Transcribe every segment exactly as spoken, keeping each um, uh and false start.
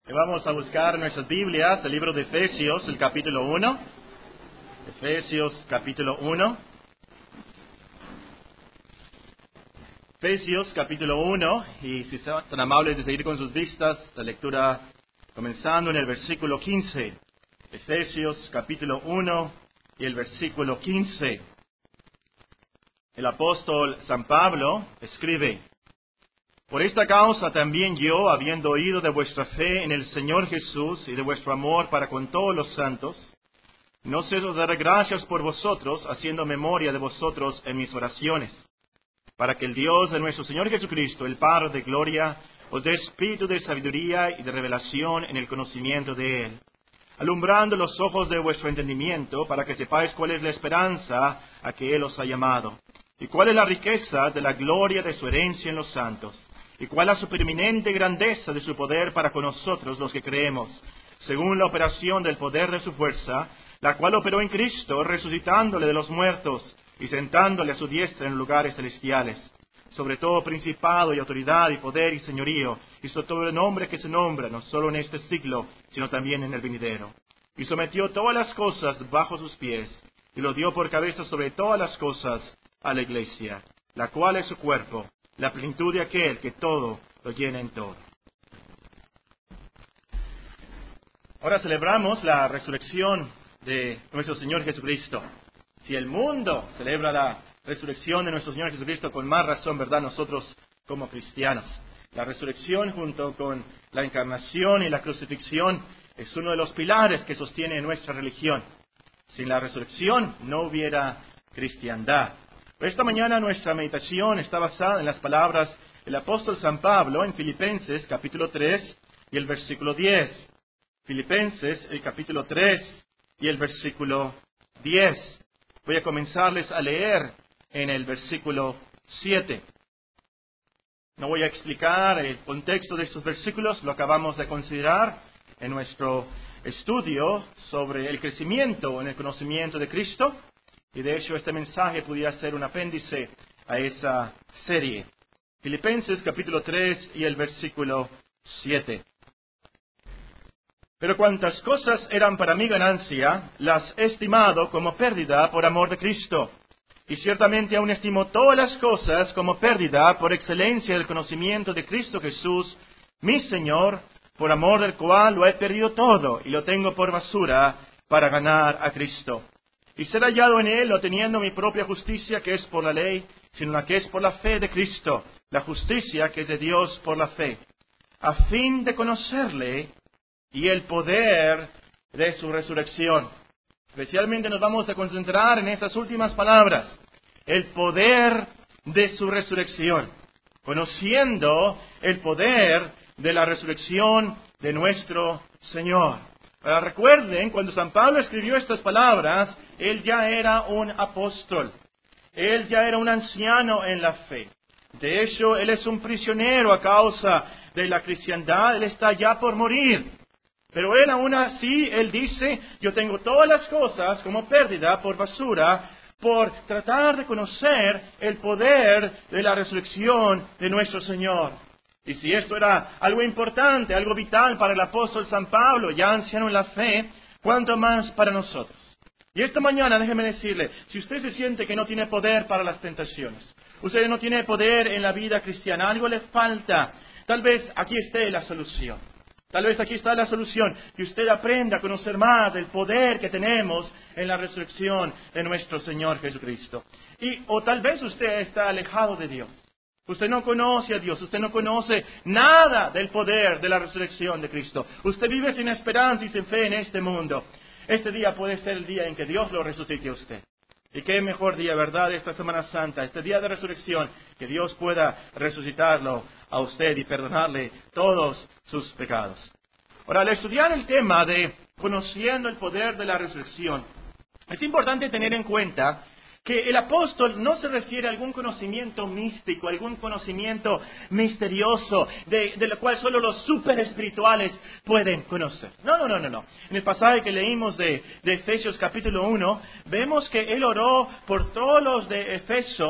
Y vamos a buscar en nuestras Biblias el libro de Efesios, el capítulo uno. Efesios, capítulo uno. Efesios, capítulo uno. Y si están tan amables de seguir con sus vistas, la lectura comenzando en el versículo quince. Efesios, capítulo uno y el versículo quince. El apóstol San Pablo escribe: Por esta causa también yo, habiendo oído de vuestra fe en el Señor Jesús y de vuestro amor para con todos los santos, no ceso de dar gracias por vosotros, haciendo memoria de vosotros en mis oraciones, para que el Dios de nuestro Señor Jesucristo, el Padre de gloria, os dé espíritu de sabiduría y de revelación en el conocimiento de Él, alumbrando los ojos de vuestro entendimiento, para que sepáis cuál es la esperanza a que Él os ha llamado, y cuál es la riqueza de la gloria de su herencia en los santos, y cuál la supereminente grandeza de su poder para con nosotros los que creemos, según la operación del poder de su fuerza, la cual operó en Cristo, resucitándole de los muertos y sentándole a su diestra en lugares celestiales, sobre todo principado y autoridad y poder y señorío, y sobre todo el nombre que se nombra, no solo en este siglo, sino también en el venidero. Y sometió todas las cosas bajo sus pies, y lo dio por cabeza sobre todas las cosas a la Iglesia, la cual es su cuerpo, la plenitud de aquel que todo lo llena en todo. Ahora celebramos la resurrección de nuestro Señor Jesucristo. Si el mundo celebra la resurrección de nuestro Señor Jesucristo, con más razón, ¿verdad?, nosotros como cristianos. La resurrección junto con la encarnación y la crucifixión es uno de los pilares que sostiene nuestra religión. Sin la resurrección no hubiera cristiandad. Esta mañana nuestra meditación está basada en las palabras del apóstol San Pablo en Filipenses capítulo tres y el versículo diez. Filipenses el capítulo tres y el versículo diez. Voy a comenzarles a leer en el versículo siete. No voy a explicar el contexto de estos versículos, lo acabamos de considerar en nuestro estudio sobre el crecimiento en el conocimiento de Cristo. Y de hecho este mensaje pudiera ser un apéndice a esa serie. Filipenses capítulo tres y el versículo siete. Pero cuantas cosas eran para mi ganancia, las he estimado como pérdida por amor de Cristo. Y ciertamente aún estimo todas las cosas como pérdida por excelencia del conocimiento de Cristo Jesús, mi Señor, por amor del cual lo he perdido todo y lo tengo por basura para ganar a Cristo. Y ser hallado en Él, no teniendo mi propia justicia que es por la ley, sino la que es por la fe de Cristo, la justicia que es de Dios por la fe, a fin de conocerle y el poder de su resurrección. Especialmente nos vamos a concentrar en estas últimas palabras, el poder de su resurrección, conociendo el poder de la resurrección de nuestro Señor. Ahora recuerden, cuando San Pablo escribió estas palabras, él ya era un apóstol. Él ya era un anciano en la fe. De hecho, él es un prisionero a causa de la cristiandad. Él está ya por morir. Pero él aún así, él dice, yo tengo todas las cosas como pérdida, por basura, por tratar de conocer el poder de la resurrección de nuestro Señor. Y si esto era algo importante, algo vital para el apóstol San Pablo, ya anciano en la fe, ¿cuánto más para nosotros? Y esta mañana, déjeme decirle, si usted se siente que no tiene poder para las tentaciones, usted no tiene poder en la vida cristiana, algo le falta, tal vez aquí esté la solución. Tal vez aquí está la solución, que usted aprenda a conocer más del poder que tenemos en la resurrección de nuestro Señor Jesucristo. Y, o tal vez usted está alejado de Dios. Usted no conoce a Dios, usted no conoce nada del poder de la resurrección de Cristo. Usted vive sin esperanza y sin fe en este mundo. Este día puede ser el día en que Dios lo resucite a usted. Y qué mejor día, ¿verdad?, esta Semana Santa, este día de resurrección, que Dios pueda resucitarlo a usted y perdonarle todos sus pecados. Ahora, al estudiar el tema de conociendo el poder de la resurrección, es importante tener en cuenta que el apóstol no se refiere a algún conocimiento místico, algún conocimiento misterioso, de, de lo cual solo los super espirituales pueden conocer. No, no, no, no, no. En el pasaje que leímos de, de Efesios capítulo uno, vemos que él oró por todos los de Efeso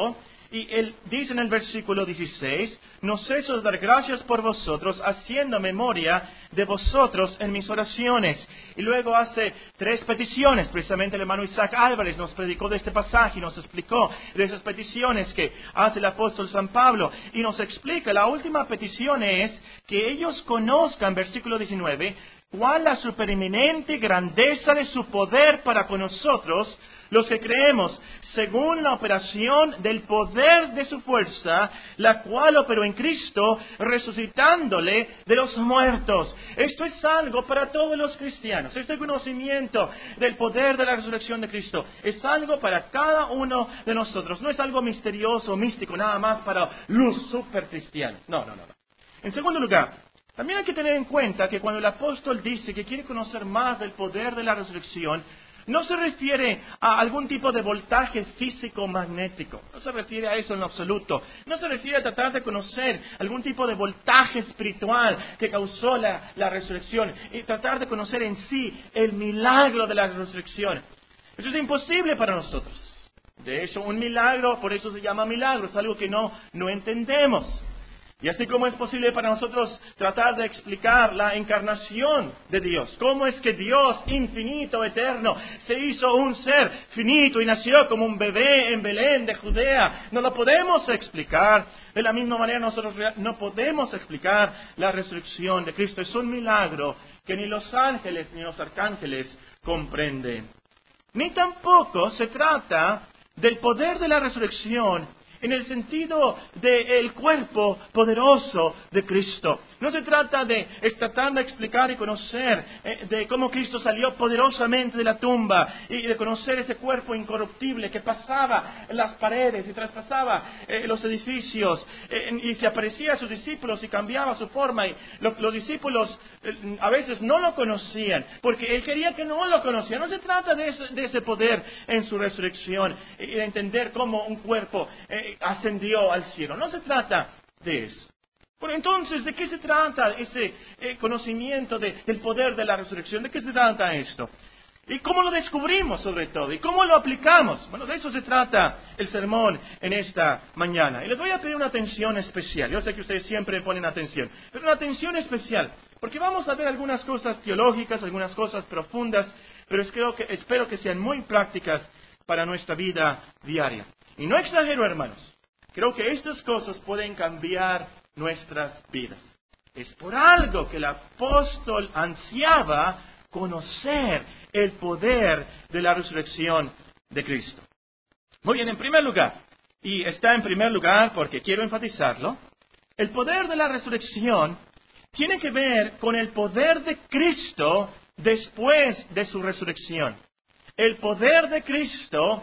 Y él dice en el versículo dieciséis, no ceso de dar gracias por vosotros, haciendo memoria de vosotros en mis oraciones. Y luego hace tres peticiones. Precisamente el hermano Isaac Álvarez nos predicó de este pasaje y nos explicó de esas peticiones que hace el apóstol San Pablo. Y nos explica, la última petición es que ellos conozcan, versículo diecinueve, cuál la supereminente grandeza de su poder para con nosotros, los que creemos, según la operación del poder de su fuerza, la cual operó en Cristo, resucitándole de los muertos. Esto es algo para todos los cristianos. Este conocimiento del poder de la resurrección de Cristo es algo para cada uno de nosotros. No es algo misterioso, místico, nada más para los super cristianos. No, no, no. no. En segundo lugar, también hay que tener en cuenta que cuando el apóstol dice que quiere conocer más del poder de la resurrección, no se refiere a algún tipo de voltaje físico magnético. No se refiere a eso en lo absoluto. No se refiere a tratar de conocer algún tipo de voltaje espiritual que causó la, la resurrección. Y tratar de conocer en sí el milagro de la resurrección. Eso es imposible para nosotros. De hecho, un milagro, por eso se llama milagro, es algo que no, no entendemos. Y así como es posible para nosotros tratar de explicar la encarnación de Dios, cómo es que Dios infinito, eterno, se hizo un ser finito y nació como un bebé en Belén de Judea, no lo podemos explicar. De la misma manera nosotros no podemos explicar la resurrección de Cristo. Es un milagro que ni los ángeles ni los arcángeles comprenden. Ni tampoco se trata del poder de la resurrección en el sentido del cuerpo poderoso de Cristo. No se trata de tratar de explicar y conocer eh, de cómo Cristo salió poderosamente de la tumba y de conocer ese cuerpo incorruptible que pasaba las paredes y traspasaba eh, los edificios eh, y se aparecía a sus discípulos y cambiaba su forma. Y lo, los discípulos eh, a veces no lo conocían porque Él quería que no lo conocieran. No se trata de ese, de ese poder en su resurrección y de entender cómo un cuerpo eh, ascendió al cielo. No se trata de eso. Bueno, entonces, ¿de qué se trata ese eh, conocimiento de, del poder de la resurrección? ¿De qué se trata esto? ¿Y cómo lo descubrimos sobre todo? ¿Y cómo lo aplicamos? Bueno, de eso se trata el sermón en esta mañana. Y les voy a pedir una atención especial. Yo sé que ustedes siempre ponen atención, pero una atención especial, porque vamos a ver algunas cosas teológicas, algunas cosas profundas, pero es, creo que, espero que sean muy prácticas para nuestra vida diaria. Y no exagero, hermanos. Creo que estas cosas pueden cambiar nuestras vidas. Es por algo que el apóstol ansiaba conocer el poder de la resurrección de Cristo. Muy bien, en primer lugar, y está en primer lugar porque quiero enfatizarlo, el poder de la resurrección tiene que ver con el poder de Cristo después de su resurrección. El poder de Cristo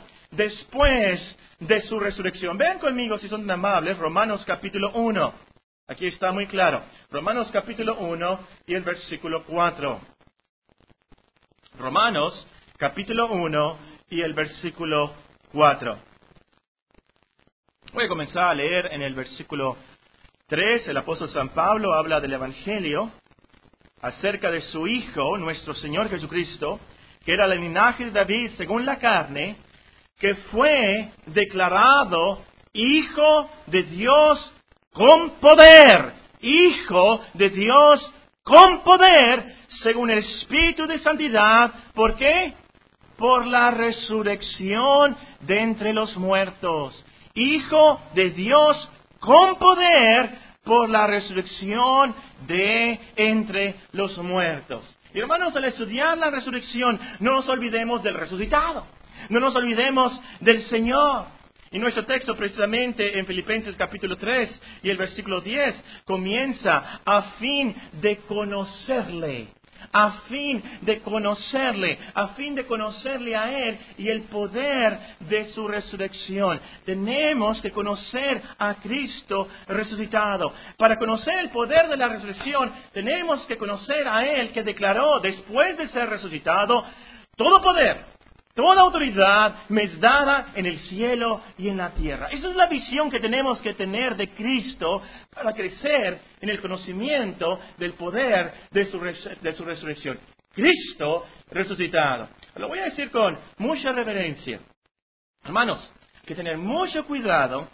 después de su resurrección. Vean conmigo, si son tan amables, Romanos capítulo uno. Aquí está muy claro. Romanos capítulo uno y el versículo cuatro. Romanos capítulo uno y el versículo cuatro. Voy a comenzar a leer en el versículo tres. El apóstol San Pablo habla del Evangelio acerca de su Hijo, nuestro Señor Jesucristo, que era el linaje de David según la carne, que fue declarado Hijo de Dios con poder, Hijo de Dios con poder, según el Espíritu de Santidad. ¿Por qué? Por la resurrección de entre los muertos. Hijo de Dios con poder, por la resurrección de entre los muertos. Y hermanos, al estudiar la resurrección, no nos olvidemos del resucitado. No nos olvidemos del Señor. Y nuestro texto precisamente en Filipenses capítulo tres y el versículo diez comienza a fin de conocerle. A fin de conocerle, a fin de conocerle a Él y el poder de su resurrección. Tenemos que conocer a Cristo resucitado. Para conocer el poder de la resurrección, tenemos que conocer a Él que declaró después de ser resucitado, todo poder, toda autoridad me es dada en el cielo y en la tierra. Esa es la visión que tenemos que tener de Cristo para crecer en el conocimiento del poder de su, res- de su resurrección. Cristo resucitado. Lo voy a decir con mucha reverencia. Hermanos, hay que tener mucho cuidado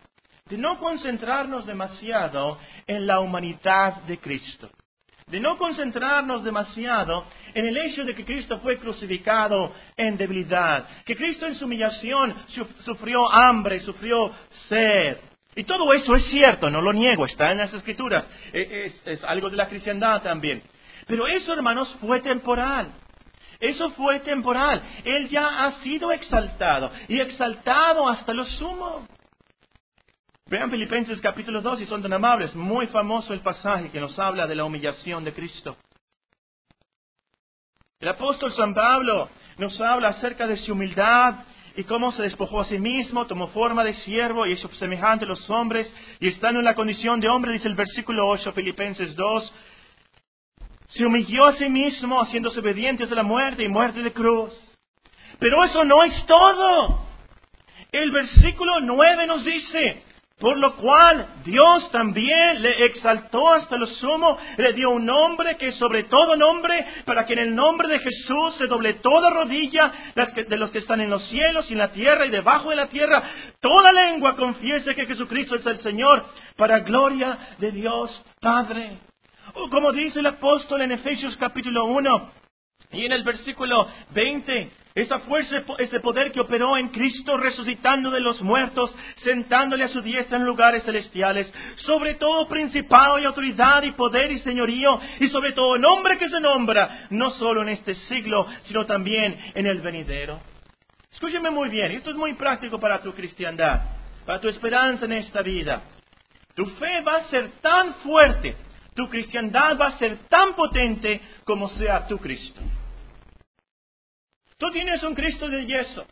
de no concentrarnos demasiado en la humanidad de Cristo. De no concentrarnos demasiado en el hecho de que Cristo fue crucificado en debilidad, que Cristo en su humillación sufrió hambre, sufrió sed. Y todo eso es cierto, no lo niego, está en las Escrituras, es, es algo de la cristiandad también. Pero eso, hermanos, fue temporal. Eso fue temporal. Él ya ha sido exaltado, y exaltado hasta lo sumo. Vean Filipenses capítulo dos, si son tan amables, muy famoso el pasaje que nos habla de la humillación de Cristo. El apóstol San Pablo nos habla acerca de su humildad y cómo se despojó a sí mismo, tomó forma de siervo y hizo semejante a los hombres, y estando en la condición de hombre, dice el versículo ocho, Filipenses dos, se humilló a sí mismo, haciéndose obediente hasta la muerte y muerte de cruz. Pero eso no es todo. El versículo nueve nos dice, por lo cual Dios también le exaltó hasta lo sumo, le dio un nombre que es sobre todo nombre, para que en el nombre de Jesús se doble toda rodilla de los que están en los cielos y en la tierra y debajo de la tierra, toda lengua confiese que Jesucristo es el Señor, para gloria de Dios Padre. O como dice el apóstol en Efesios capítulo uno, y en el versículo veinte, esa fuerza, ese poder que operó en Cristo resucitando de los muertos, sentándole a su diestra en lugares celestiales, sobre todo principado y autoridad y poder y señorío, y sobre todo nombre que se nombra, no solo en este siglo, sino también en el venidero. Escúcheme muy bien, esto es muy práctico para tu cristiandad, para tu esperanza en esta vida. Tu fe va a ser tan fuerte, tu cristiandad va a ser tan potente como sea tu Cristo. Tú tienes un Cristo de yeso.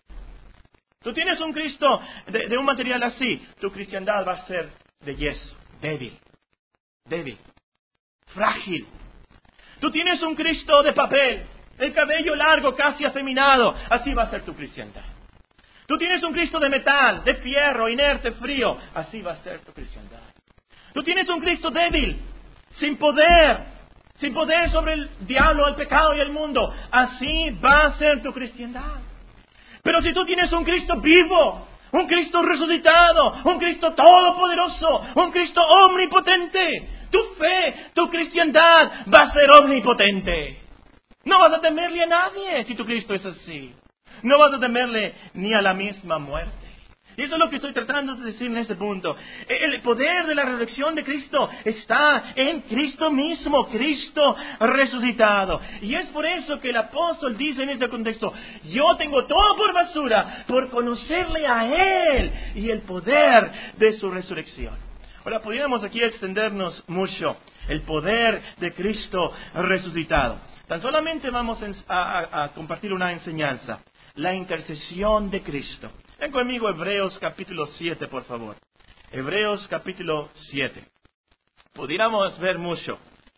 Tú tienes un Cristo de, de un material así. Tu cristiandad va a ser de yeso, débil, débil, frágil. Tú tienes un Cristo de papel, el cabello largo, casi afeminado. Así va a ser tu cristiandad. Tú tienes un Cristo de metal, de fierro, inerte, frío. Así va a ser tu cristiandad. Tú tienes un Cristo débil, sin poder. Sin poder sobre el diablo, el pecado y el mundo. Así va a ser tu cristiandad. Pero si tú tienes un Cristo vivo, un Cristo resucitado, un Cristo todopoderoso, un Cristo omnipotente, tu fe, tu cristiandad va a ser omnipotente. No vas a temerle a nadie si tu Cristo es así. No vas a temerle ni a la misma muerte. Y eso es lo que estoy tratando de decir en este punto. El poder de la resurrección de Cristo está en Cristo mismo, Cristo resucitado. Y es por eso que el apóstol dice en este contexto, yo tengo todo por basura por conocerle a Él y el poder de su resurrección. Ahora, podríamos aquí extendernos mucho, el poder de Cristo resucitado. Tan solamente vamos a, a, a compartir una enseñanza, la intercesión de Cristo. Ven conmigo Hebreos capítulo siete, por favor. Hebreos capítulo siete. Pudiéramos ver mucho,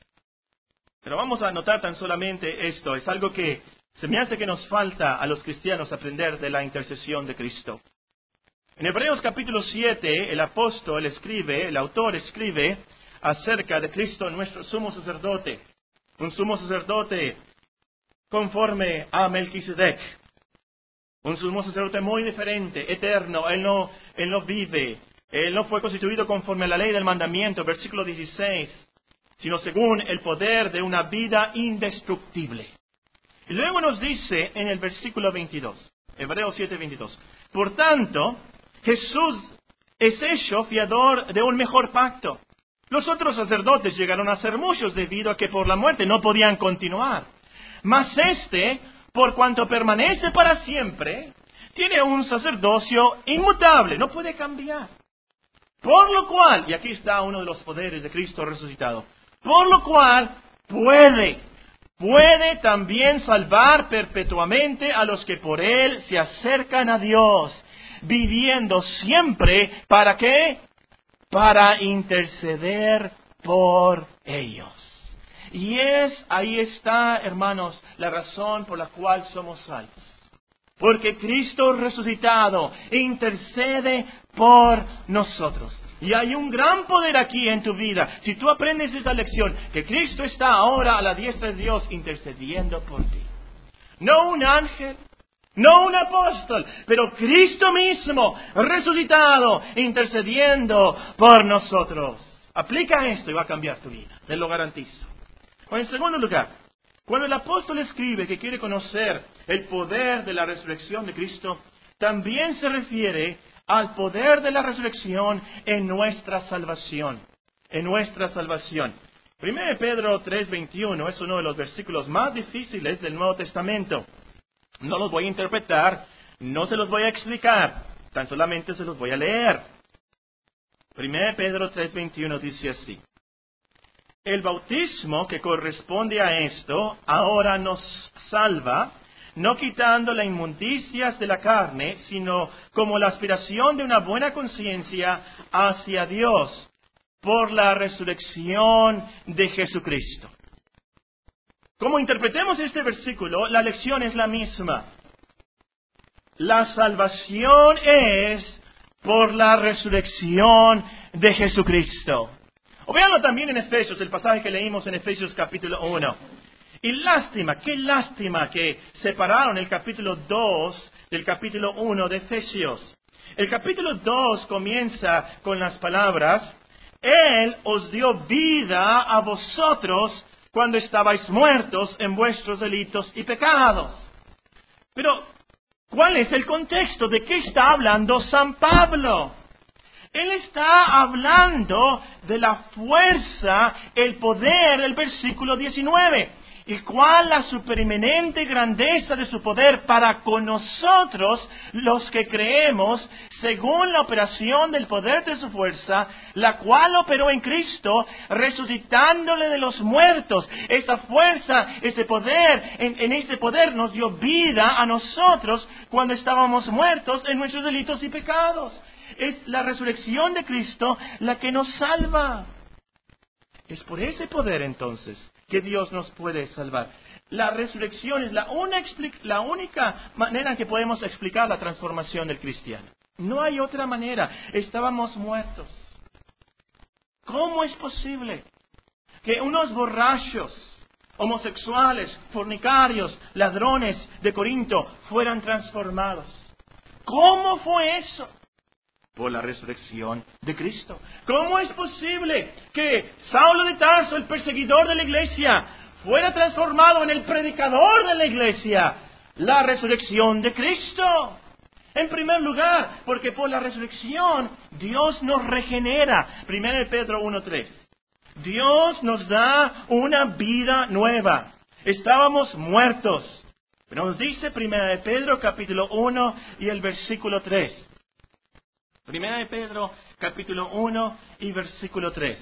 pero vamos a anotar tan solamente esto. Es algo que se me hace que nos falta a los cristianos aprender de la intercesión de Cristo. En Hebreos capítulo siete, el apóstol escribe, el autor escribe acerca de Cristo, nuestro sumo sacerdote. Un sumo sacerdote conforme a Melquisedec. Un sumo sacerdote muy diferente, eterno. Él no, él no vive. Él no fue constituido conforme a la ley del mandamiento, versículo dieciséis, sino según el poder de una vida indestructible. Y luego nos dice en el versículo veintidós, Hebreos siete, veintidós, por tanto, Jesús es hecho fiador de un mejor pacto. Los otros sacerdotes llegaron a ser muchos debido a que por la muerte no podían continuar. Mas este, por cuanto permanece para siempre, tiene un sacerdocio inmutable, no puede cambiar. Por lo cual, y aquí está uno de los poderes de Cristo resucitado, por lo cual puede, puede también salvar perpetuamente a los que por Él se acercan a Dios, viviendo siempre, ¿para qué? Para interceder por ellos. Y es, ahí está, hermanos, la razón por la cual somos salvos. Porque Cristo resucitado intercede por nosotros. Y hay un gran poder aquí en tu vida. Si tú aprendes esa lección, que Cristo está ahora a la diestra de Dios intercediendo por ti. No un ángel, No un apóstol, pero Cristo mismo, resucitado, intercediendo por nosotros. Aplica esto y va a cambiar tu vida, te lo garantizo. O en segundo lugar, cuando el apóstol escribe que quiere conocer el poder de la resurrección de Cristo, también se refiere al poder de la resurrección en nuestra salvación. En nuestra salvación. primero de Pedro tres veintiuno es uno de los versículos más difíciles del Nuevo Testamento. No los voy a interpretar, no se los voy a explicar, tan solamente se los voy a leer. primero de Pedro tres veintiuno dice así: el bautismo que corresponde a esto ahora nos salva, no quitando las inmundicias de la carne, sino como la aspiración de una buena conciencia hacia Dios, por la resurrección de Jesucristo. Como interpretemos este versículo, la lección es la misma. La salvación es por la resurrección de Jesucristo. O véanlo también en Efesios, el pasaje que leímos en Efesios capítulo uno. Y lástima, qué lástima que separaron el capítulo dos del capítulo uno de Efesios. El capítulo dos comienza con las palabras: Él os dio vida a vosotros cuando estabais muertos en vuestros delitos y pecados. Pero, ¿cuál es el contexto? ¿De qué está hablando San Pablo? Él está hablando de la fuerza, el poder, el versículo diecinueve. ¿Y cuál la supereminente grandeza de su poder para con nosotros, los que creemos, según la operación del poder de su fuerza, la cual operó en Cristo, resucitándole de los muertos? Esa fuerza, ese poder, en, en ese poder nos dio vida a nosotros cuando estábamos muertos en nuestros delitos y pecados. Es la resurrección de Cristo la que nos salva. Es por ese poder entonces que Dios nos puede salvar. La resurrección es la, una, la única manera en que podemos explicar la transformación del cristiano. No hay otra manera. Estábamos muertos. ¿Cómo es posible que unos borrachos, homosexuales, fornicarios, ladrones de Corinto fueran transformados? ¿Cómo fue eso? Por la resurrección de Cristo. ¿Cómo es posible que Saulo de Tarso, el perseguidor de la iglesia, fuera transformado en el predicador de la iglesia? La resurrección de Cristo. En primer lugar, porque por la resurrección Dios nos regenera. primero de Pedro uno tres. Dios nos da una vida nueva. Estábamos muertos. Pero nos dice primero de Pedro capítulo uno y el versículo tres. Primera de Pedro, capítulo uno y versículo tres.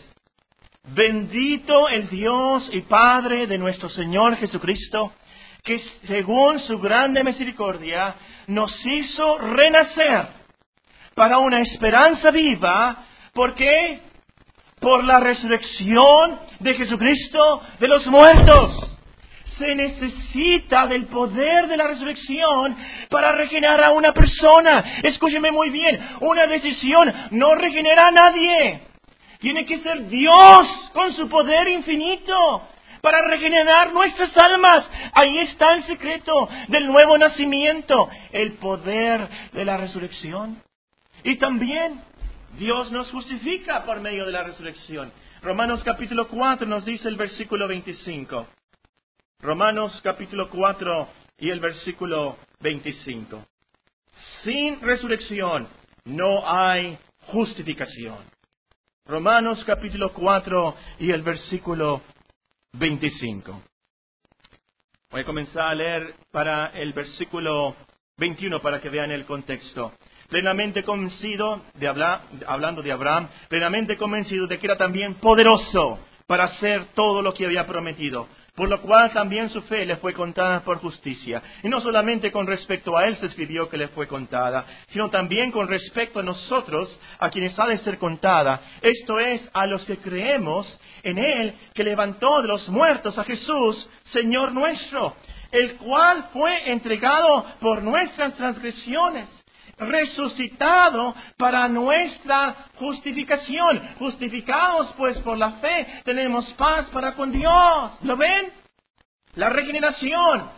Bendito el Dios y Padre de nuestro Señor Jesucristo, que según su grande misericordia nos hizo renacer para una esperanza viva. ¿Por qué? Por la resurrección de Jesucristo de los muertos. Se necesita del poder de la resurrección para regenerar a una persona. Escúcheme muy bien, una decisión no regenera a nadie. Tiene que ser Dios con su poder infinito para regenerar nuestras almas. Ahí está el secreto del nuevo nacimiento, el poder de la resurrección. Y también Dios nos justifica por medio de la resurrección. Romanos capítulo cuatro nos dice el versículo veinticinco. Romanos capítulo cuatro y el versículo veinticinco. Sin resurrección no hay justificación. Romanos capítulo cuatro y el versículo veinticinco. Voy a comenzar a leer para el versículo veintiuno para que vean el contexto. Plenamente convencido, de hablar, hablando de Abraham, plenamente convencido de que era también poderoso para hacer todo lo que había prometido. Por lo cual también su fe le fue contada por justicia. Y no solamente con respecto a él se escribió que le fue contada, sino también con respecto a nosotros, a quienes ha de ser contada. Esto es, a los que creemos en él, que levantó de los muertos a Jesús, Señor nuestro, el cual fue entregado por nuestras transgresiones, resucitado para nuestra justificación. Justificados pues por la fe, tenemos paz para con Dios. ¿Lo ven? La regeneración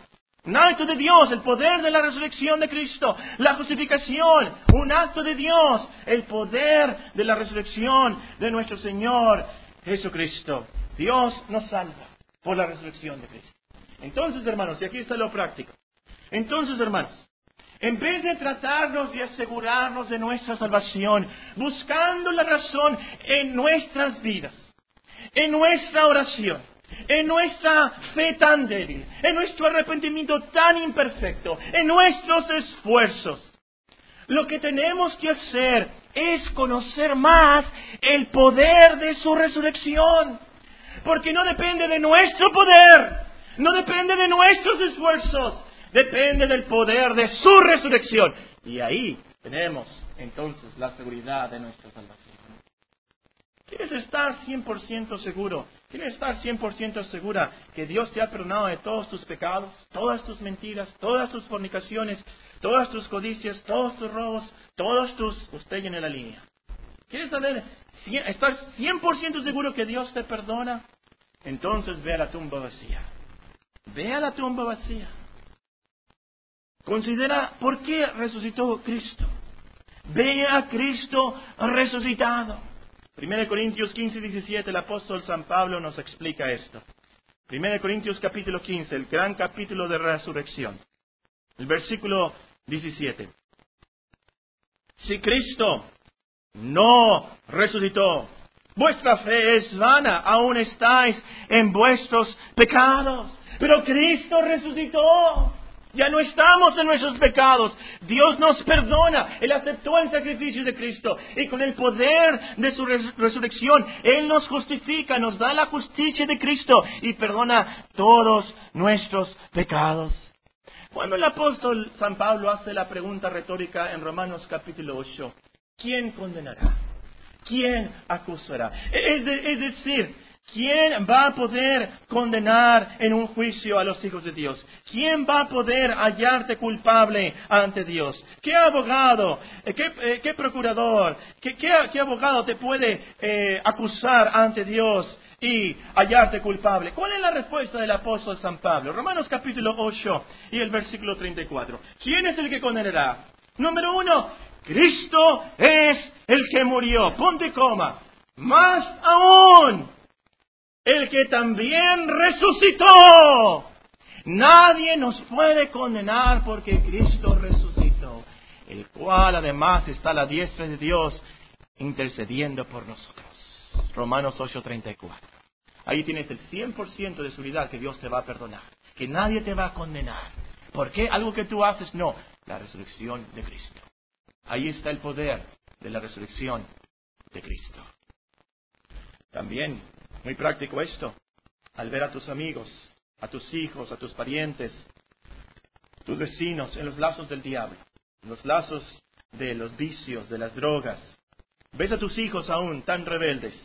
Un acto de Dios, el poder de la resurrección de Cristo. La justificación, un acto de Dios, el poder de la resurrección de nuestro Señor Jesucristo. Dios nos salva por la resurrección de Cristo. Entonces, hermanos, y aquí está lo práctico. Entonces, hermanos, en vez de tratarnos de asegurarnos de nuestra salvación, buscando la razón en nuestras vidas, en nuestra oración, en nuestra fe tan débil, en nuestro arrepentimiento tan imperfecto, en nuestros esfuerzos, lo que tenemos que hacer es conocer más el poder de su resurrección. Porque no depende de nuestro poder, no depende de nuestros esfuerzos, depende del poder de su resurrección. Y ahí tenemos entonces la seguridad de nuestra salvación. ¿Quieres estar cien por ciento seguro? ¿Quieres estar cien por ciento segura que Dios te ha perdonado de todos tus pecados, todas tus mentiras, todas tus fornicaciones, todas tus codicias, todos tus robos, todos tus... Usted llene la línea. ¿Quieres saber, estar cien por ciento seguro que Dios te perdona? Entonces ve a la tumba vacía. Ve a la tumba vacía. Considera por qué resucitó Cristo. Ve a Cristo resucitado. primera Corintios quince, diecisiete, el apóstol San Pablo nos explica esto. primera Corintios capítulo quince, el gran capítulo de resurrección. El versículo diecisiete. Si Cristo no resucitó, vuestra fe es vana, aún estáis en vuestros pecados. Pero Cristo resucitó. Ya no estamos en nuestros pecados. Dios nos perdona. Él aceptó el sacrificio de Cristo. Y con el poder de su res- resurrección, Él nos justifica, nos da la justicia de Cristo y perdona todos nuestros pecados. Cuando el apóstol San Pablo hace la pregunta retórica en Romanos capítulo ocho, ¿quién condenará? ¿Quién acusará? Es, de, es decir, ¿quién va a poder condenar en un juicio a los hijos de Dios? ¿Quién va a poder hallarte culpable ante Dios? ¿Qué abogado, qué, eh, qué procurador, qué, qué, qué abogado te puede eh, acusar ante Dios y hallarte culpable? ¿Cuál es la respuesta del apóstol San Pablo? Romanos capítulo ocho y el versículo treinta y cuatro. ¿Quién es el que condenará? Número uno, Cristo es el que murió. Punto y coma. Más aún, el que también resucitó. Nadie nos puede condenar porque Cristo resucitó, el cual además está a la diestra de Dios intercediendo por nosotros. Romanos ocho, treinta y cuatro. Ahí tienes el cien por ciento de seguridad que Dios te va a perdonar, que nadie te va a condenar. ¿Por qué? ¿Algo que tú haces? No, la resurrección de Cristo. Ahí está el poder de la resurrección de Cristo. También, muy práctico esto, al ver a tus amigos, a tus hijos, a tus parientes, tus vecinos en los lazos del diablo, en los lazos de los vicios, de las drogas. Ves a tus hijos aún tan rebeldes.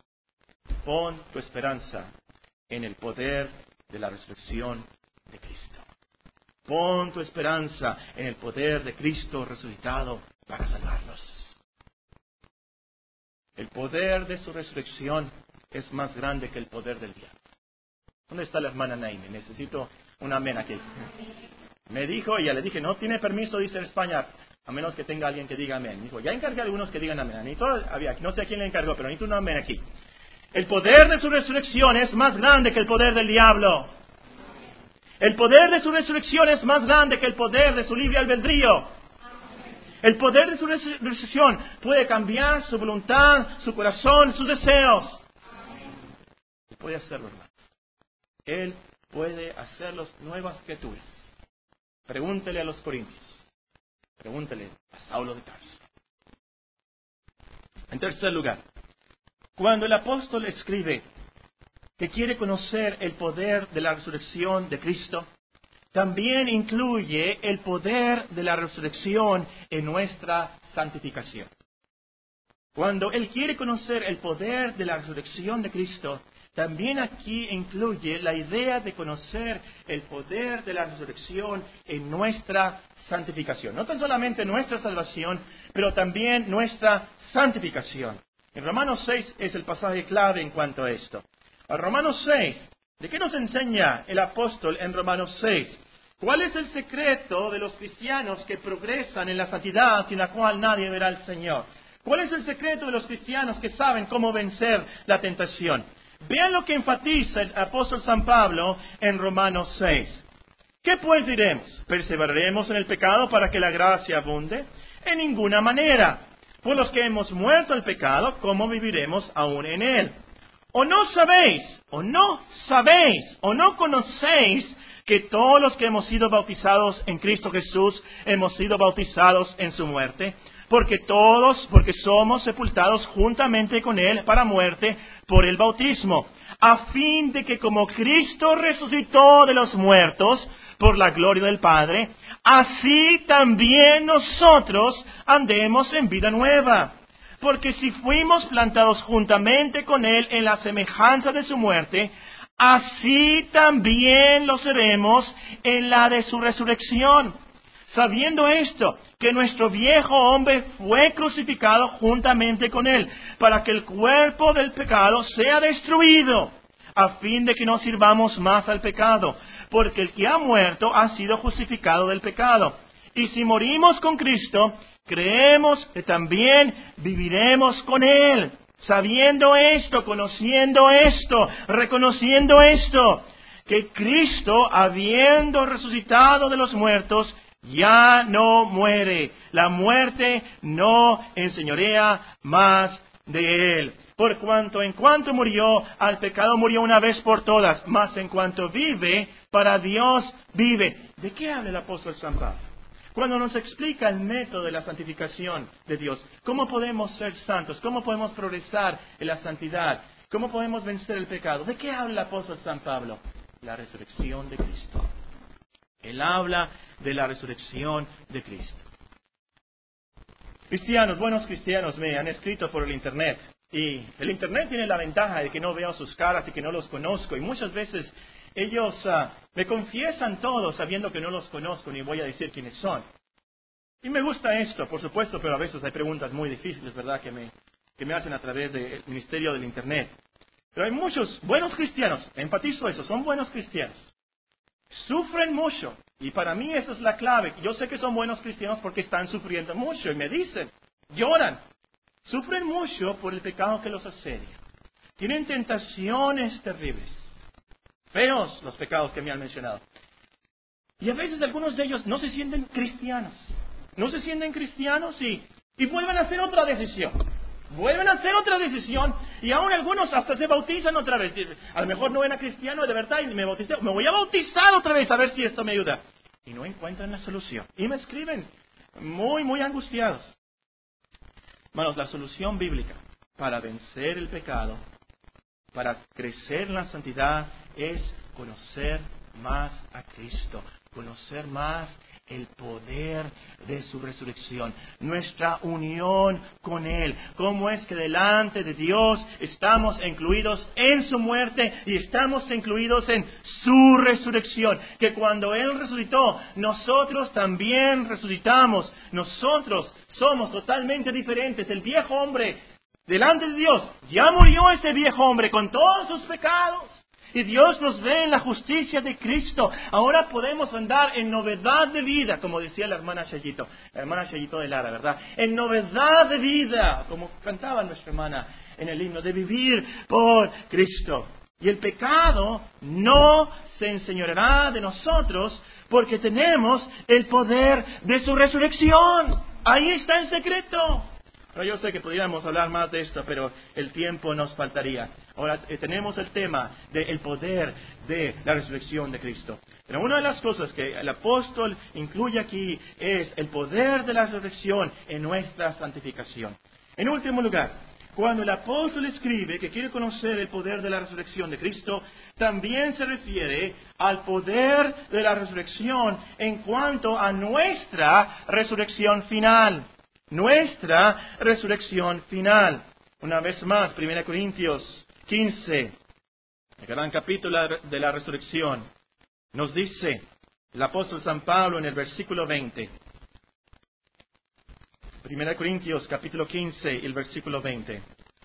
Pon tu esperanza en el poder de la resurrección de Cristo. Pon tu esperanza en el poder de Cristo resucitado para salvarlos. El poder de su resurrección es más grande que el poder del diablo. ¿Dónde está la hermana Naime? Necesito un amén aquí. Me dijo, y ya le dije, no tiene permiso de irse a España, a menos que tenga alguien que diga amén. Dijo, ya encargué a algunos que digan amén. Necesito, había, no sé a quién le encargó, pero necesito un amén aquí. El poder de su resurrección es más grande que el poder del diablo. El poder de su resurrección es más grande que el poder de su libre albedrío. El poder de su resurrección puede cambiar su voluntad, su corazón, sus deseos. Y puede hacerlo, hermanos. Él puede hacerlos nuevas criaturas. Pregúntele a los corintios. Pregúntele a Saulo de Tarso. En tercer lugar, cuando el apóstol escribe que quiere conocer el poder de la resurrección de Cristo, también incluye el poder de la resurrección en nuestra santificación. Cuando él quiere conocer el poder de la resurrección de Cristo, también aquí incluye la idea de conocer el poder de la resurrección en nuestra santificación. No tan solamente nuestra salvación, pero también nuestra santificación. En Romanos seis es el pasaje clave en cuanto a esto. A Romanos seis, ¿de qué nos enseña el apóstol en Romanos seis? ¿Cuál es el secreto de los cristianos que progresan en la santidad sin la cual nadie verá al Señor? ¿Cuál es el secreto de los cristianos que saben cómo vencer la tentación? Vean lo que enfatiza el apóstol San Pablo en Romanos seis. ¿Qué pues diremos? ¿Perseveraremos en el pecado para que la gracia abunde? En ninguna manera. Por los que hemos muerto al pecado, ¿cómo viviremos aún en él? ¿O no sabéis, o no sabéis, o no conocéis que todos los que hemos sido bautizados en Cristo Jesús hemos sido bautizados en su muerte? Porque todos, porque somos sepultados juntamente con Él para muerte por el bautismo, a fin de que como Cristo resucitó de los muertos por la gloria del Padre, así también nosotros andemos en vida nueva. Porque si fuimos plantados juntamente con Él en la semejanza de su muerte, así también lo seremos en la de su resurrección. Sabiendo esto, que nuestro viejo hombre fue crucificado juntamente con Él, para que el cuerpo del pecado sea destruido, a fin de que no sirvamos más al pecado, porque el que ha muerto ha sido justificado del pecado. Y si morimos con Cristo, creemos que también viviremos con Él. Sabiendo esto, conociendo esto, reconociendo esto, que Cristo, habiendo resucitado de los muertos, ya no muere. La muerte no enseñorea más de Él. Por cuanto en cuanto murió, al pecado murió una vez por todas, mas en cuanto vive, para Dios vive. ¿De qué habla el apóstol San Pablo? Cuando nos explica el método de la santificación de Dios, cómo podemos ser santos, cómo podemos progresar en la santidad, cómo podemos vencer el pecado. ¿De qué habla el apóstol San Pablo? La resurrección de Cristo. Él habla de la resurrección de Cristo. Cristianos, buenos cristianos, me han escrito por el Internet. Y el Internet tiene la ventaja de que no veo sus caras y que no los conozco. Y muchas veces ellos uh, me confiesan todo sabiendo que no los conozco ni voy a decir quiénes son. Y me gusta esto, por supuesto, pero a veces hay preguntas muy difíciles, ¿verdad?, que me, que me hacen a través del ministerio del Internet. Pero hay muchos buenos cristianos, enfatizo eso, son buenos cristianos. Sufren mucho, y para mí esa es la clave. Yo sé que son buenos cristianos porque están sufriendo mucho, y me dicen, lloran. Sufren mucho por el pecado que los asedia. Tienen tentaciones terribles. Feos los pecados que me han mencionado. Y a veces algunos de ellos no se sienten cristianos. No se sienten cristianos y, y vuelven a hacer otra decisión. Vuelven a hacer otra decisión y aún algunos hasta se bautizan otra vez. A lo mejor no era cristiano de verdad y me bauticé. Me voy a bautizar otra vez a ver si esto me ayuda. Y no encuentran la solución. Y me escriben muy, muy angustiados. Hermanos, la solución bíblica para vencer el pecado, para crecer en la santidad, es conocer más a Cristo, conocer más el poder de su resurrección, nuestra unión con Él, cómo es que delante de Dios estamos incluidos en su muerte y estamos incluidos en su resurrección, que cuando Él resucitó, nosotros también resucitamos, nosotros somos totalmente diferentes, el viejo hombre delante de Dios, ya murió ese viejo hombre con todos sus pecados. Y Dios nos ve en la justicia de Cristo. Ahora podemos andar en novedad de vida, como decía la hermana Chayito, la hermana Chayito de Lara, ¿verdad? En novedad de vida, como cantaba nuestra hermana en el himno, de vivir por Cristo. Y el pecado no se enseñoreará de nosotros porque tenemos el poder de su resurrección. Ahí está el secreto. Pero yo sé que podríamos hablar más de esto, pero el tiempo nos faltaría. Ahora eh, tenemos el tema del poder de la resurrección de Cristo. Pero una de las cosas que el apóstol incluye aquí es el poder de la resurrección en nuestra santificación. En último lugar, cuando el apóstol escribe que quiere conocer el poder de la resurrección de Cristo, también se refiere al poder de la resurrección en cuanto a nuestra resurrección final. Nuestra resurrección final. Una vez más, primera Corintios quince, el gran capítulo de la resurrección, nos dice el apóstol San Pablo en el versículo veinte. primera Corintios capítulo quince, el versículo veinte.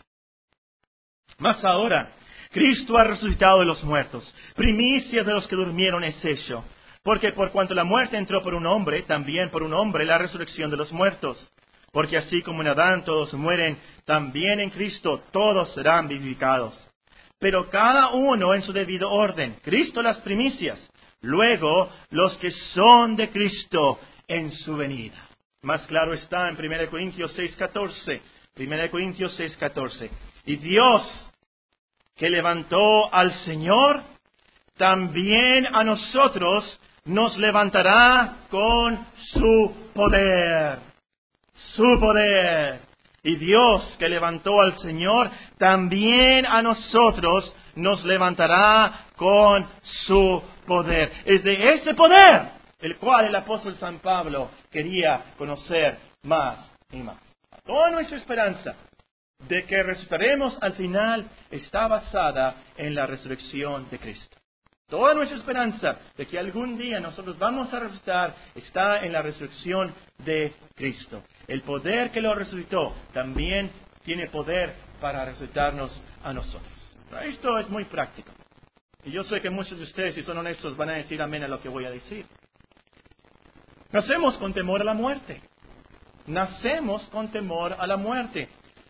Mas ahora, Cristo ha resucitado de los muertos, primicias de los que durmieron es hecho. Porque por cuanto la muerte entró por un hombre, también por un hombre la resurrección de los muertos. Porque así como en Adán todos mueren, también en Cristo todos serán vivificados. Pero cada uno en su debido orden. Cristo las primicias, luego los que son de Cristo en su venida. Más claro está en primera de Corintios seis catorce. primera de Corintios seis catorce. Y Dios, que levantó al Señor, también a nosotros nos levantará con su poder. Su poder. Y Dios, que levantó al Señor, también a nosotros nos levantará con su poder. Es de ese poder el cual el apóstol San Pablo quería conocer más y más. Toda nuestra esperanza de que resucitaremos al final está basada en la resurrección de Cristo. Toda nuestra esperanza de que algún día nosotros vamos a resucitar está en la resurrección de Cristo. El poder que lo resucitó también tiene poder para resucitarnos a nosotros. Esto es muy práctico. Y yo sé que muchos de ustedes, si son honestos, van a decir amén a lo que voy a decir. Nacemos con temor a la muerte. Nacemos con temor a la muerte.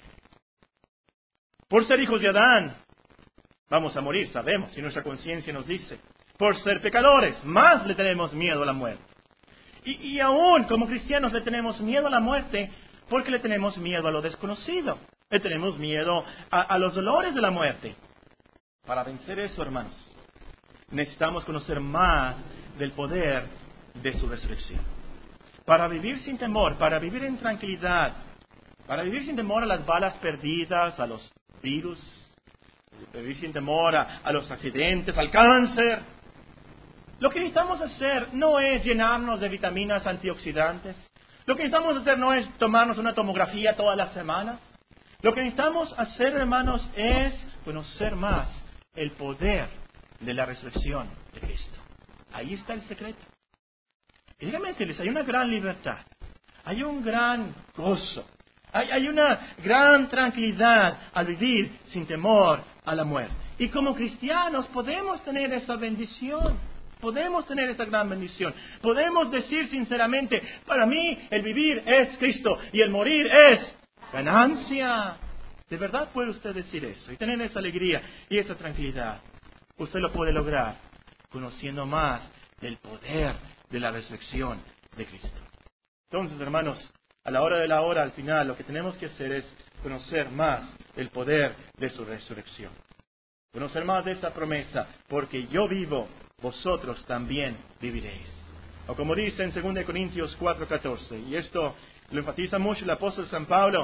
Por ser hijos de Adán, vamos a morir, sabemos, y nuestra conciencia nos dice. Por ser pecadores, más le tenemos miedo a la muerte. Y, y aún como cristianos le tenemos miedo a la muerte porque le tenemos miedo a lo desconocido. Le tenemos miedo a, a los dolores de la muerte. Para vencer eso, hermanos, necesitamos conocer más del poder de su resurrección. Para vivir sin temor, para vivir en tranquilidad, para vivir sin temor a las balas perdidas, a los virus, vivir sin temor a, a los accidentes, al cáncer. Lo que necesitamos hacer no es llenarnos de vitaminas antioxidantes. Lo que necesitamos hacer no es tomarnos una tomografía todas las semanas. Lo que necesitamos hacer, hermanos, es conocer más el poder de la resurrección de Cristo. Ahí está el secreto. Y déjenme decirles, hay una gran libertad, hay un gran gozo, hay, hay una gran tranquilidad al vivir sin temor a la muerte. Y como cristianos podemos tener esa bendición, podemos tener esa gran bendición. Podemos decir sinceramente, para mí el vivir es Cristo y el morir es ganancia. ¿De verdad puede usted decir eso y tener esa alegría y esa tranquilidad? Usted lo puede lograr conociendo más del poder de la resurrección de Cristo. Entonces, hermanos, a la hora de la hora, al final, lo que tenemos que hacer es conocer más del poder de su resurrección. Conocer más de esta promesa, porque yo vivo, vosotros también viviréis. O como dice en segunda de Corintios cuatro catorce, y esto lo enfatiza mucho el apóstol San Pablo,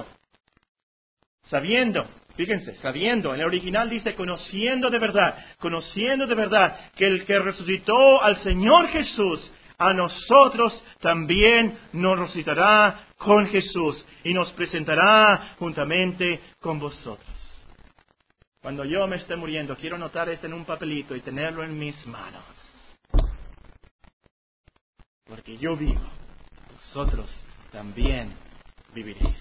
sabiendo, fíjense, sabiendo, en el original dice conociendo de verdad, conociendo de verdad que el que resucitó al Señor Jesús, a nosotros también nos resucitará con Jesús y nos presentará juntamente con vosotros. Cuando yo me esté muriendo, quiero anotar esto en un papelito y tenerlo en mis manos. Porque yo vivo, vosotros también viviréis.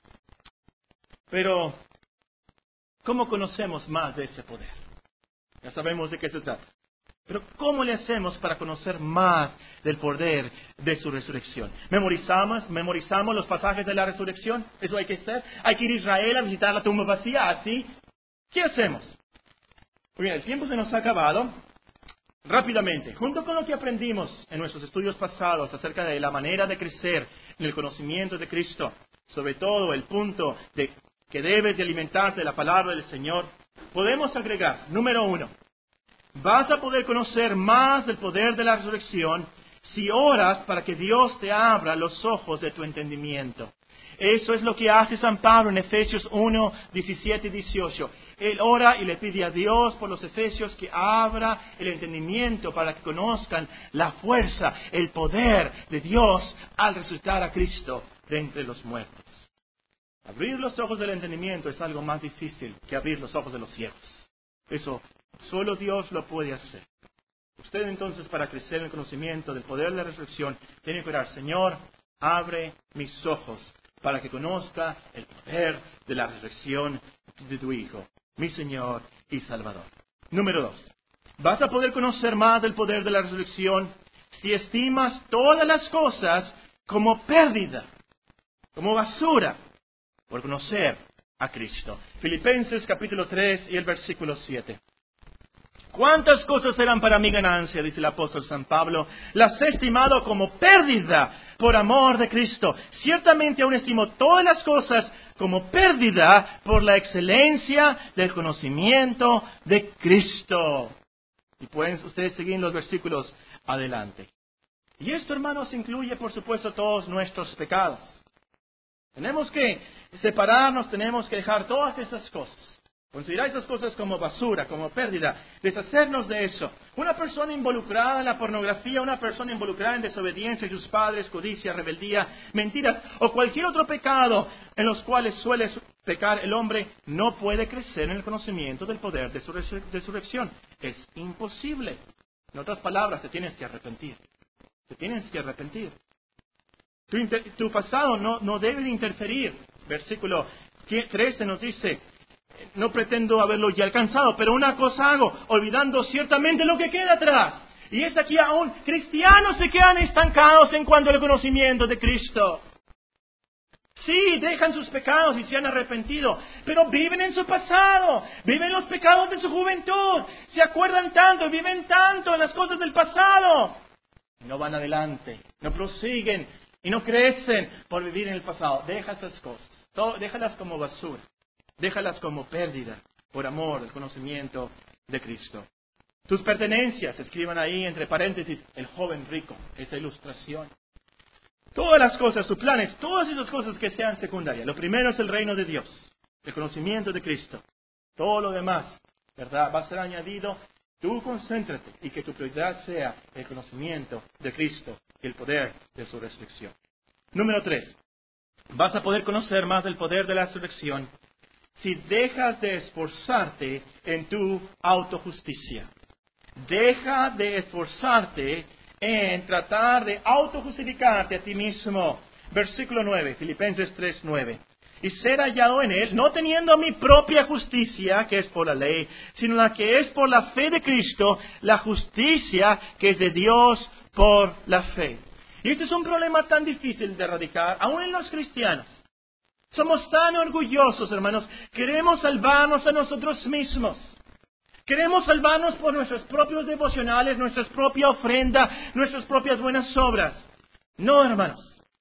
Pero, ¿cómo conocemos más de ese poder? Ya sabemos de qué se trata. Pero ¿cómo le hacemos para conocer más del poder de su resurrección? ¿Memorizamos, memorizamos los pasajes de la resurrección? ¿Eso hay que hacer? ¿Hay que ir a Israel a visitar la tumba vacía? ¿Así? ¿Qué hacemos? Muy bien, el tiempo se nos ha acabado. Rápidamente, junto con lo que aprendimos en nuestros estudios pasados acerca de la manera de crecer en el conocimiento de Cristo, sobre todo el punto de que debes de alimentarte de la palabra del Señor, podemos agregar, número uno, vas a poder conocer más del poder de la resurrección si oras para que Dios te abra los ojos de tu entendimiento. Eso es lo que hace San Pablo en Efesios uno, diecisiete y dieciocho. Él ora y le pide a Dios por los efesios que abra el entendimiento para que conozcan la fuerza, el poder de Dios al resucitar a Cristo de entre los muertos. Abrir los ojos del entendimiento es algo más difícil que abrir los ojos de los ciegos. Eso solo Dios lo puede hacer. Usted entonces, para crecer en el conocimiento del poder de la resurrección, tiene que orar: Señor, abre mis ojos para que conozca el poder de la resurrección de tu Hijo, mi Señor y Salvador. Número dos. Vas a poder conocer más del poder de la resurrección y estimas todas las cosas como pérdida, como basura, por conocer a Cristo. Filipenses capítulo tres y el versículo siete. ¿Cuántas cosas eran para mi ganancia? Dice el apóstol San Pablo. Las he estimado como pérdida por amor de Cristo. Ciertamente aún estimo todas las cosas como pérdida por la excelencia del conocimiento de Cristo. Y pueden ustedes seguir los versículos adelante. Y esto, hermanos, incluye, por supuesto, todos nuestros pecados. Tenemos que separarnos, tenemos que dejar todas esas cosas. Considerar esas cosas como basura, como pérdida, deshacernos de eso. Una persona involucrada en la pornografía, una persona involucrada en desobediencia a sus padres, codicia, rebeldía, mentiras o cualquier otro pecado en los cuales suele pecar el hombre, no puede crecer en el conocimiento del poder de su resurrección. Es imposible. En otras palabras, te tienes que arrepentir. Te tienes que arrepentir. Tu, inter- tu pasado no, no debe de interferir. Versículo trece nos dice: no pretendo haberlo ya alcanzado, pero una cosa hago, olvidando ciertamente lo que queda atrás. Y es aquí aún, cristianos se quedan estancados en cuanto al conocimiento de Cristo. Sí, dejan sus pecados y se han arrepentido, pero viven en su pasado, viven los pecados de su juventud, se acuerdan tanto, viven tanto en las cosas del pasado. Y no van adelante, no prosiguen y no crecen por vivir en el pasado. Deja esas cosas, todo, déjalas como basura. Déjalas como pérdida por amor del conocimiento de Cristo. Tus pertenencias, escriban ahí entre paréntesis, el joven rico, esa ilustración. Todas las cosas, tus planes, todas esas cosas que sean secundarias. Lo primero es el reino de Dios, el conocimiento de Cristo. Todo lo demás, ¿verdad?, va a ser añadido. Tú concéntrate y que tu prioridad sea el conocimiento de Cristo y el poder de su resurrección. Número tres, vas a poder conocer más del poder de la resurrección si dejas de esforzarte en tu autojusticia. Deja de esforzarte en tratar de autojustificarte a ti mismo. Versículo nueve, Filipenses tres, nueve. Y ser hallado en Él, no teniendo mi propia justicia, que es por la ley, sino la que es por la fe de Cristo, la justicia que es de Dios por la fe. Y este es un problema tan difícil de erradicar, aún en los cristianos. Somos tan orgullosos, hermanos. Queremos salvarnos a nosotros mismos. Queremos salvarnos por nuestros propios devocionales, nuestra propia ofrenda, nuestras propias buenas obras. No, hermanos.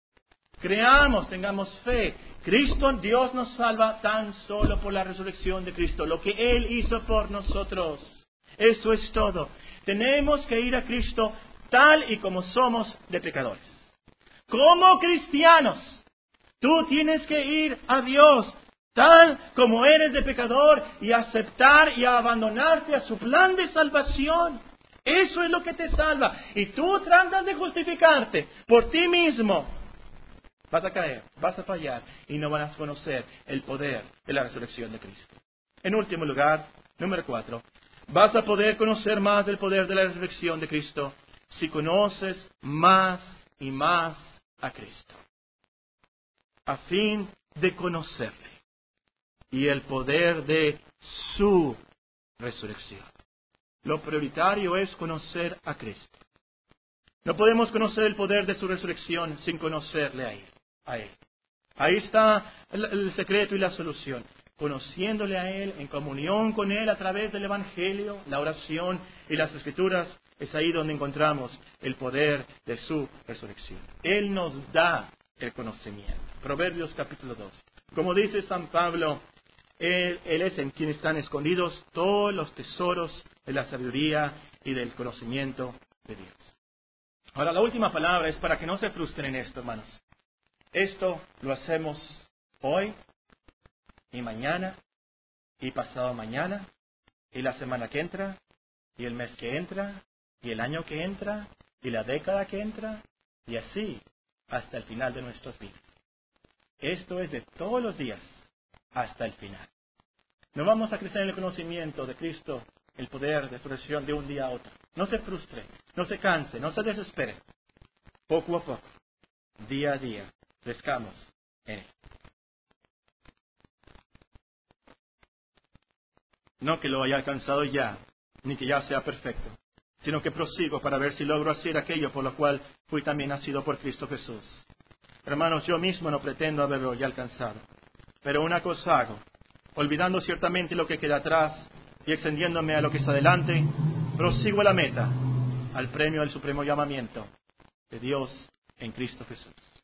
Creamos, tengamos fe. Cristo, Dios nos salva tan solo por la resurrección de Cristo. Lo que Él hizo por nosotros. Eso es todo. Tenemos que ir a Cristo tal y como somos de pecadores. Como cristianos. Tú tienes que ir a Dios tal como eres de pecador y aceptar y abandonarte a su plan de salvación. Eso es lo que te salva. Y tú tratas de justificarte por ti mismo. Vas a caer, vas a fallar y no vas a conocer el poder de la resurrección de Cristo. En último lugar, número cuatro, vas a poder conocer más del poder de la resurrección de Cristo si conoces más y más a Cristo. A fin de conocerle y el poder de su resurrección. Lo prioritario es conocer a Cristo. No podemos conocer el poder de su resurrección sin conocerle a Él. A Él. Ahí está el, el secreto y la solución. Conociéndole a Él, en comunión con Él a través del Evangelio, la oración y las Escrituras, es ahí donde encontramos el poder de su resurrección. Él nos da el conocimiento. Proverbios capítulo dos. Como dice San Pablo, Él, Él es en quien están escondidos todos los tesoros de la sabiduría y del conocimiento de Dios. Ahora, la última palabra es para que no se frustren en esto, hermanos. Esto lo hacemos hoy y mañana y pasado mañana y la semana que entra y el mes que entra y el año que entra y la década que entra y así hasta el final de nuestras vidas. Esto es de todos los días hasta el final. No vamos a crecer en el conocimiento de Cristo, el poder de su resurrección de un día a otro. No se frustre, no se canse, no se desespere. Poco a poco, día a día, crezcamos en Él. No que lo haya alcanzado ya, ni que ya sea perfecto, sino que prosigo para ver si logro hacer aquello por lo cual fui también nacido por Cristo Jesús. Hermanos, yo mismo no pretendo haberlo ya alcanzado, pero una cosa hago, olvidando ciertamente lo que queda atrás y extendiéndome a lo que está delante, prosigo a la meta, al premio del supremo llamamiento de Dios en Cristo Jesús.